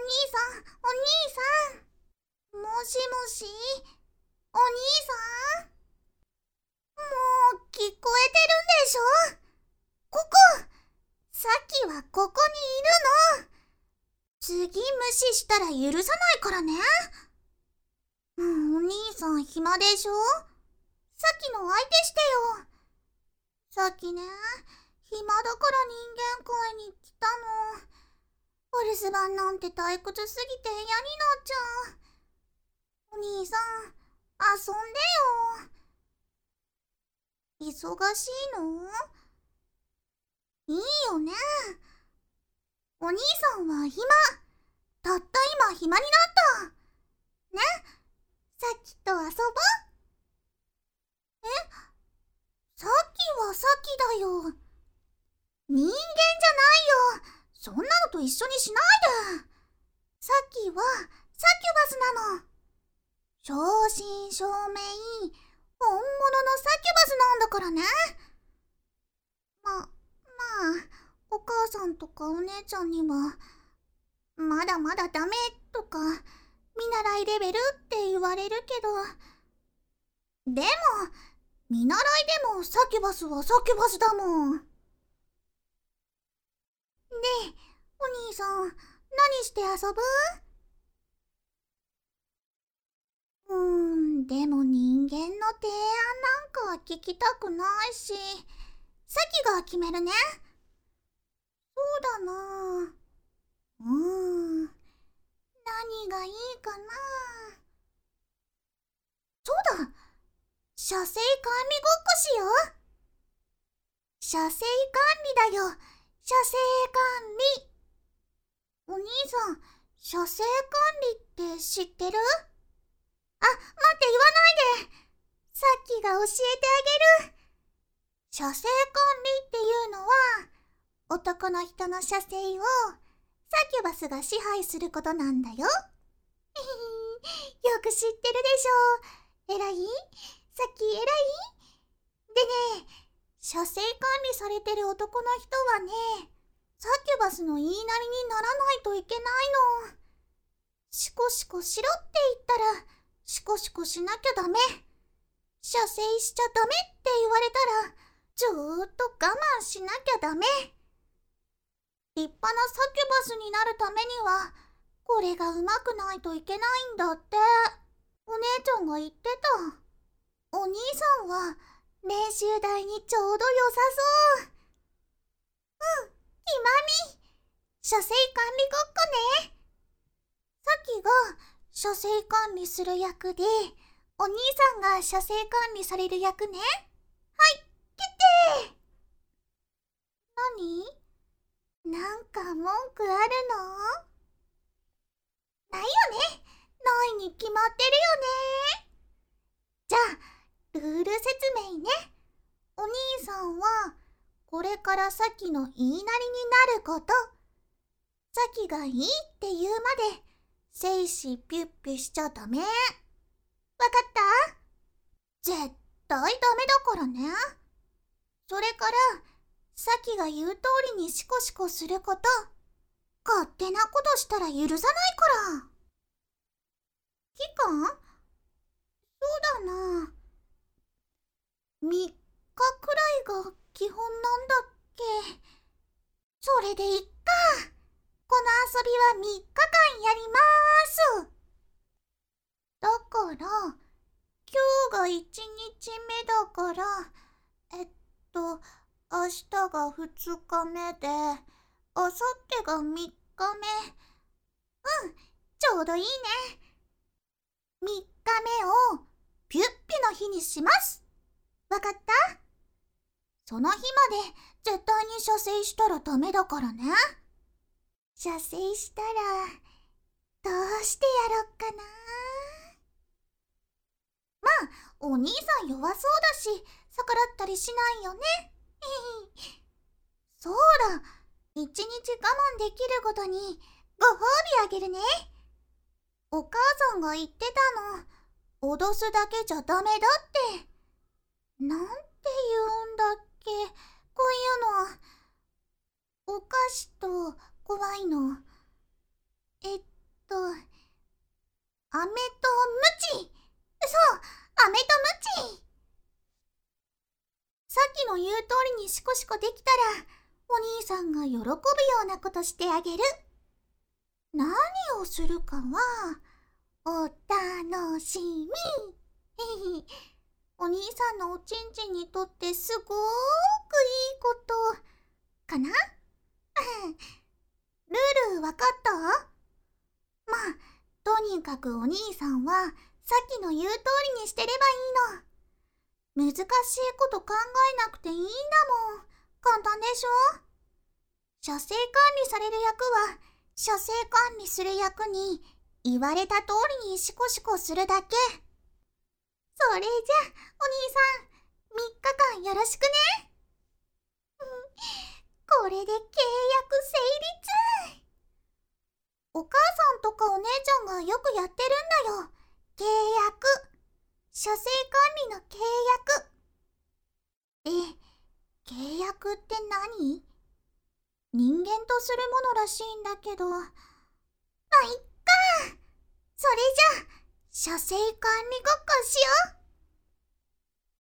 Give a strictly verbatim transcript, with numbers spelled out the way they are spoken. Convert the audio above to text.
さん、お兄さん。もしもし、お兄さん。もう聞こえてるんでしょ？ここ、さっきはここにいるの。次無視したら許さないからね。もうお兄さん暇でしょ？さっきの相手してよ。さっきね、暇だから人間界に来たの。お留守番なんて退屈すぎて嫌になっちゃう。お兄さん、遊んでよ。忙しいの？いいよね。お兄さんは暇。たった今暇になった。ね、さっきと遊ぼう。え、さっきはさっきだよ。人間じゃないよ。そんなのと一緒にしないで。さっきはサキュバスなの。正真正銘、本物のサキュバスなんだからね。ま、まあ、お母さんとかお姉ちゃんには、まだまだダメとか、見習いレベルって言われるけど、でも、見習いでもサキュバスはサキュバスだもん。で、お兄さん、何して遊ぶ？うーん、でも人間の提案なんかは聞きたくないし、さきが決めるね。そうだな。うーん、何がいいかな。そうだ、車線管理ごっこしよう。車線管理だよ、車線管理。お兄さん、車線管理って知ってる？あ、待って言わないで。さっきが教えてあげる。車線管理っていうのは、男の人の車線をサキュバスが支配することなんだよ。よく知ってるでしょ。えらい？さっきえらい？でね、車線管理されてる男の人はね、サキュバスの言いなりにならないといけないの。シコシコしろって言ったら、シコシコしなきゃダメ。射精しちゃダメって言われたら、ずーっと我慢しなきゃダメ。立派なサキュバスになるためには、これがうまくないといけないんだって。お姉ちゃんが言ってた。お兄さんは練習台にちょうど良さそう。うん、ひまみ。車線管理ごっこね。さきが車線管理する役で、お兄さんが車線管理される役ね。はい、決定。何？なんか文句あるの？ないよね。ないに決まってるよね。じゃあ、ルール説明ね。お兄さんは、これからさきの言いなりになること、さきがいいって言うまで、精子ピュッピュしちゃダメ。わかった？絶対ダメだからね。それから、さきが言う通りにシコシコすること、勝手なことしたら許さないから。期間？そうだな。みっかくらいが基本なんだっけ。それでいっか。この遊びはみっかかんやりまーす。だから、今日がいちにちめだから、えっと、明日がふつかめで、あさってがみっかめ。うん、ちょうどいいね。みっかめをピュッピの日にします。わかった？その日まで絶対に射精したらダメだからね。射精したら、どうしてやろっかな。まあ、お兄さん弱そうだし、逆らったりしないよね。そうだ、一日我慢できることにご褒美あげるね。お母さんが言ってたの、脅すだけじゃダメだって。なんて言うんだっけ、こういうの。お菓子と怖いの。えっう通りにシコシコできたら、お兄さんが喜ぶようなことしてあげる。何をするかは、お楽しみ。お兄さんのおちんちんにとってすごーくいいことかな。ルールわかった？まあ、とにかくお兄さんはさっきの言う通りにしてればいいの。難しいこと考えなくていいんだもん。簡単でしょ？射精管理される役は、射精管理する役に言われた通りにシコシコするだけ。それじゃ、お兄さん、みっかかんよろしくね。これで契約成立。お母さんとかお姉ちゃんがよくやってるんだよ。契約。射精管理の契約。え、契約って何？人間とするものらしいんだけど。まあ、いっか。それじゃあ、射精管理ごっこしよう。